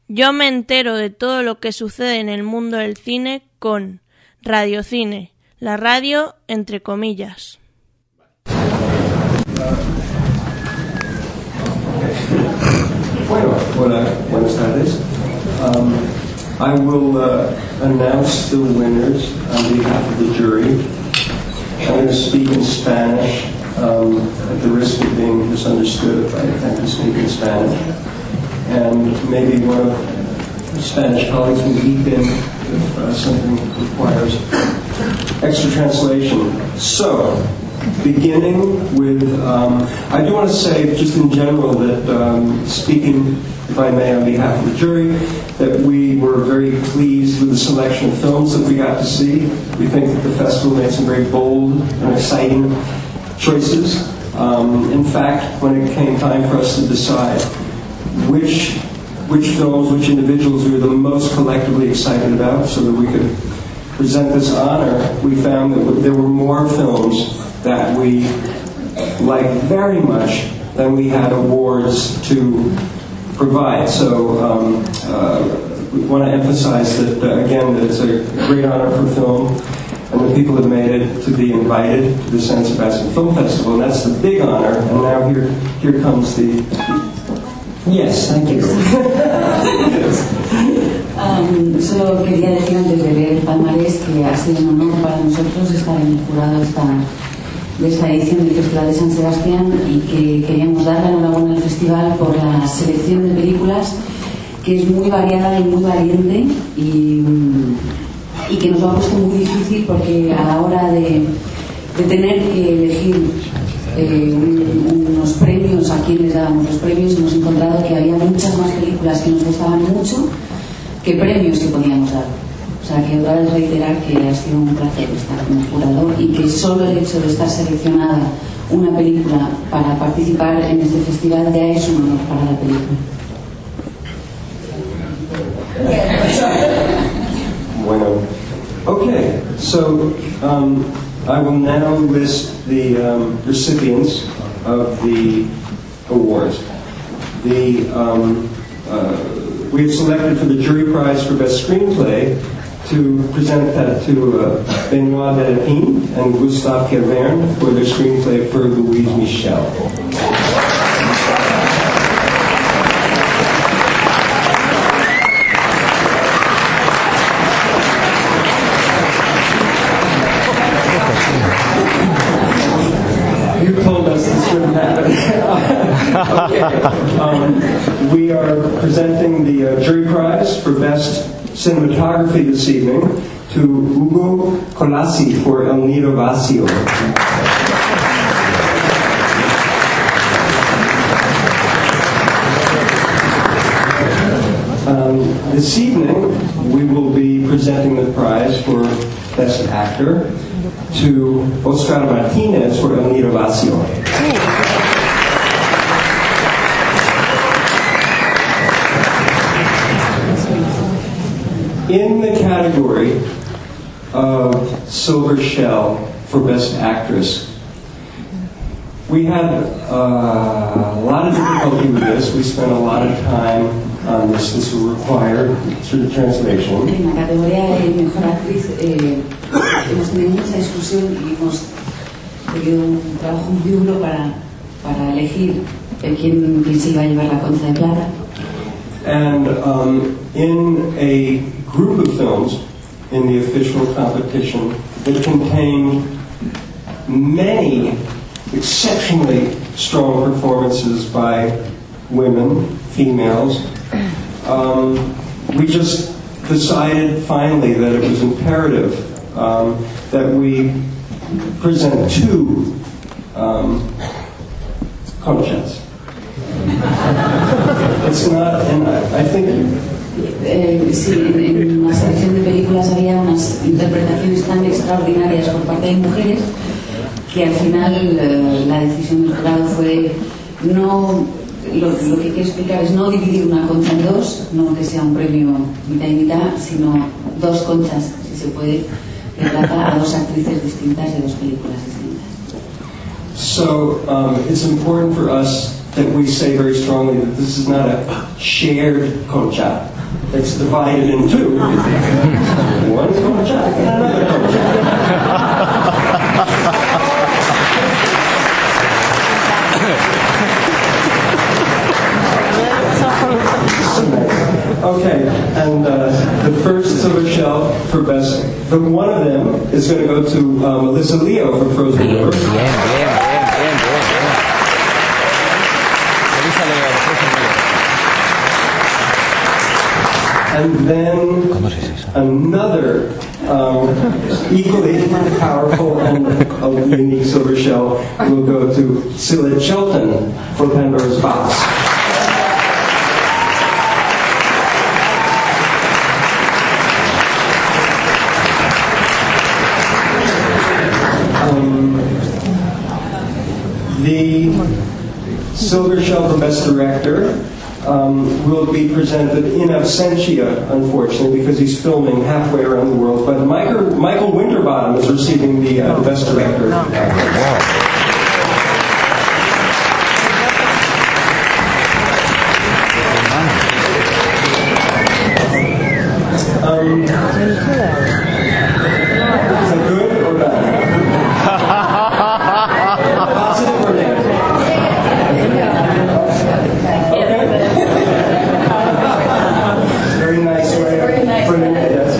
Yo me entero de todo lo que sucede en el mundo del cine con Radiocine, la radio entre comillas. Bueno, buenas tardes. I will announce the winners on behalf of the jury. I'm going to speak in Spanish at the risk of being misunderstood if I attempt to speak in Spanish. And maybe one of the Spanish colleagues will leap in if something requires extra translation. So, beginning with, I do want to say just in general that speaking, if I may, on behalf of the jury, that we were very pleased with the selection of films that we got to see. We think that the festival made some very bold and exciting choices. In fact, when it came time for us to decide which films, which individuals we were the most collectively excited about so that we could present this honor, we found that there were more films that we liked very much than we had awards to provide. So we want to emphasize that, again, that it's a great honor for film and the people that made it to be invited to the San Sebastian Film Festival, and that's the big honor. And now here comes the... Yes, thank you. Solo quería decir antes de leer el palmarés que ha sido un honor para nosotros estar en el jurado de esta edición del Festival de San Sebastián y que queríamos dar la enhorabuena al festival por la selección de películas que es muy variada y muy valiente y que nos lo ha puesto muy difícil porque a la hora de tener que elegir unos premios, a quienes dábamos los premios, hemos encontrado que había muchas más películas que nos gustaban mucho que premios que podíamos dar. O sea, que otra vez reiterar que ha sido un placer estar como jurado y que solo el hecho de estar seleccionada una película para participar en este festival ya es un honor para la película. Bueno, okay, so I will now list the recipients of the awards. We have selected for the jury prize for best screenplay to present that to Benoît Delépine and Gustave Caverne for their screenplay for Louise Michel. You told us this shouldn't happen. Okay. We are presenting the jury prize for best cinematography this evening to Ugo Colassi for El Nido Vacío. This evening, we will be presenting the prize for Best Actor to Oscar Martinez for El Nido Vacío. In the category of Silver Shell for Best Actress, we had a lot of difficulty with this. We spent a lot of time on this. This will require through the translation. En la categoría de Mejor Actriz hemos tenido mucha discusión y hemos tenido un trabajo muy duro para elegir quién se iba a llevar la Concha de Plata. And in a group of films in the official competition that contained many exceptionally strong performances by women, females, we just decided finally that it was imperative that we present two conchas. It's not, and I think... Sí, en la selección de películas había unas interpretaciones tan extraordinarias por parte de mujeres que al final la decisión del jurado fue no... Lo que quiero explicar es no dividir una concha en dos, no que sea un premio mitad y mitad, sino dos conchas, si se puede, que trata a dos actrices distintas de dos películas distintas. So it's important for us that we say very strongly that this is not a shared concha. It's divided in two. One concha and another concha. Okay, and the first silver shelf for best, one of them is going to go to Melissa Leo for Frozen River. And then another equally powerful and unique silver shell will go to Scylla Shelton for Pandora's Box. The silver shell for Best Director will be presented in absentia, unfortunately, because he's filming halfway around the world. But Michael Winterbottom is receiving the Best Director. Is that good or bad? Positive or negative? Very nice way of putting it, yes.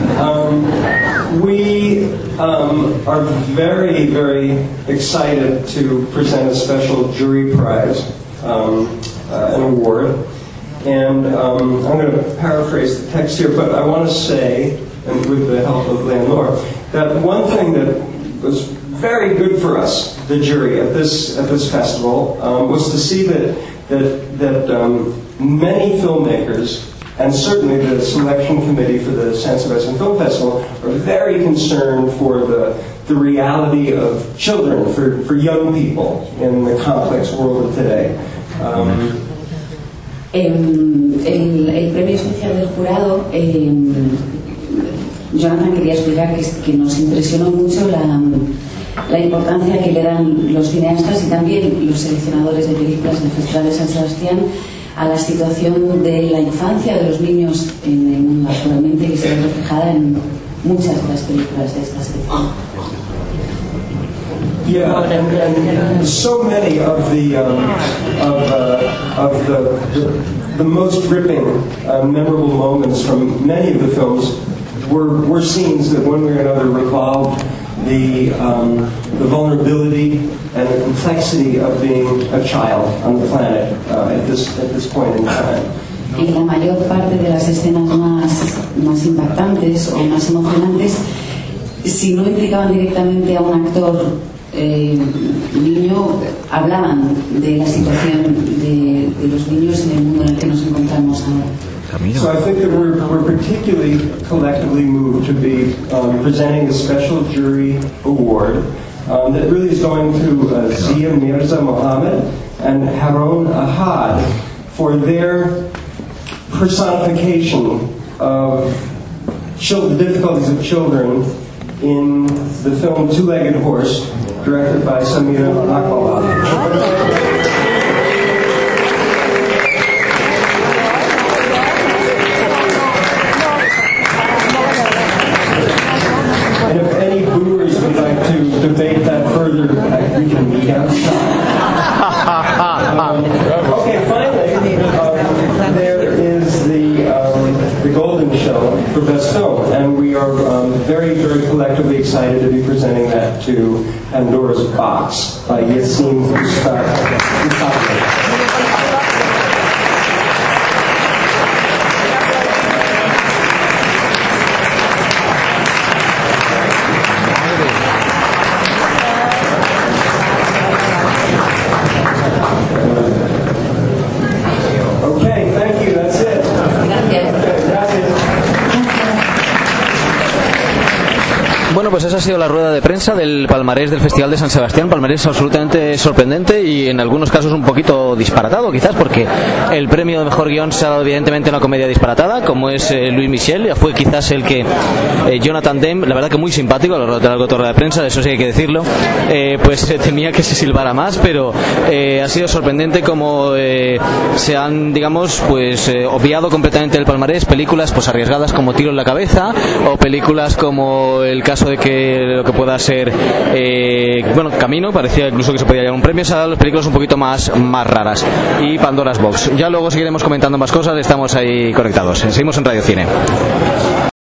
We are very, very excited to present a special jury prize, an award. And I'm going to paraphrase the text here, but I want to say, and with the help of Leonor, that one thing that was very good for us, the jury, at this festival, was to see that many filmmakers, and certainly the selection committee for the San Sebastian Film Festival, are very concerned for the reality of children, for young people in the complex world of today. El premio especial del jurado, Jonathan quería explicar que nos impresionó mucho la importancia que le dan los cineastas y también los seleccionadores de películas del Festival de San Sebastián a la situación de la infancia de los niños en el mundo actualmente, que se ve reflejada en muchas de las películas de esta sección. Yeah, and so many of the most gripping, memorable moments from many of the films were scenes that, one way or another, revolved the vulnerability and the complexity of being a child on the planet at this point in time. Y la mayor parte de las escenas más impactantes o más emocionantes, si no implicaban directamente a un actor niño, hablaban de la situación de los niños en el mundo en el que nos encontramos ahora. So I think that we're particularly collectively moved to be presenting a special jury award that really is going to Zia Mirza Mohammed and Haroun Ahad for their personification of the difficulties of children in the film Two-Legged Horse, directed by Samira Akbala. And if any booers would like to debate that further, we can meet outside. Okay, finally, there is the Golden Show for Best Film, and we are very, very collectively excited to be presenting that to Pandora's Box by Yassin Mustafa. pues esa ha sido la rueda de prensa del palmarés del Festival de San Sebastián. Palmarés absolutamente sorprendente y en algunos casos un poquito disparatado, quizás, porque el premio de mejor guión se ha dado evidentemente a una comedia disparatada, como es Louis Michel. Fue quizás el que Jonathan Demme, la verdad que muy simpático a lo largo de la rueda de prensa, eso sí hay que decirlo, pues temía que se silbara más, pero ha sido sorprendente como se han, digamos, pues obviado completamente el palmarés películas pues arriesgadas como Tiro en la cabeza, o películas como el caso de que lo que pueda ser Camino, parecía incluso que se podía llevar un premio. Se han dado las películas un poquito más raras, y Pandora's Box. Ya luego seguiremos comentando más cosas, estamos ahí conectados. Seguimos en Radio Cine.